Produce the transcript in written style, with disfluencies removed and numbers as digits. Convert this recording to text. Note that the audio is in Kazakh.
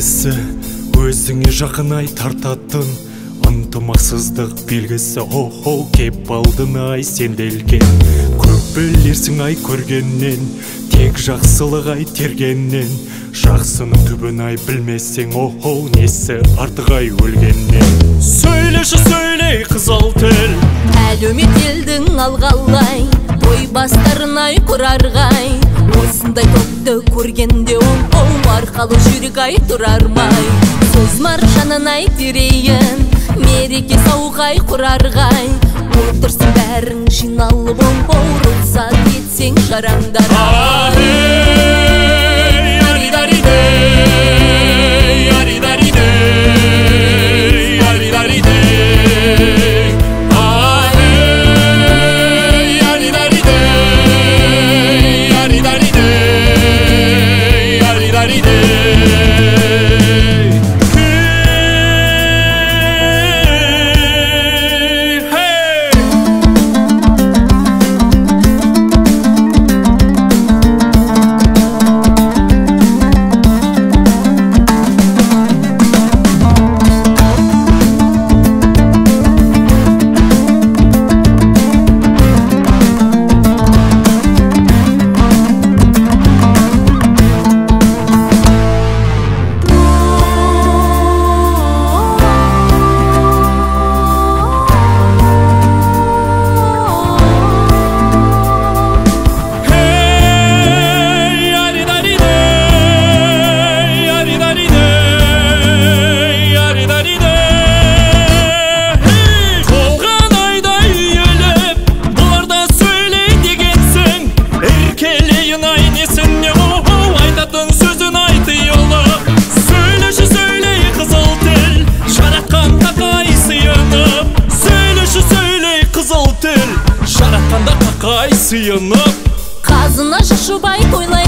белгісі, өзіңе жақын ай тартатын ынтымақсыздық белгісі. О-хо, кеп алдың ай сенделген, көп білерсің ай көргеннен, тек жақсылық ай тергеннен. Жақсының түбін ай білмесең, о-хо, несі артық ай өлгеннен. Сөйлеші сөйлей қызыл тіл, әлеумет елдің алғалай, той бастарын ай құрарғай. Осындай топты көргенде оң арқалы жүрек ай тұрармай. Сөз маржанын ай терейін, мереке сауғай құрарғай. Отырсын бәрің жиналып рұқсат етсең жараңдар. Жаратқанда қақай сыйынып, қазына шашубай тойлай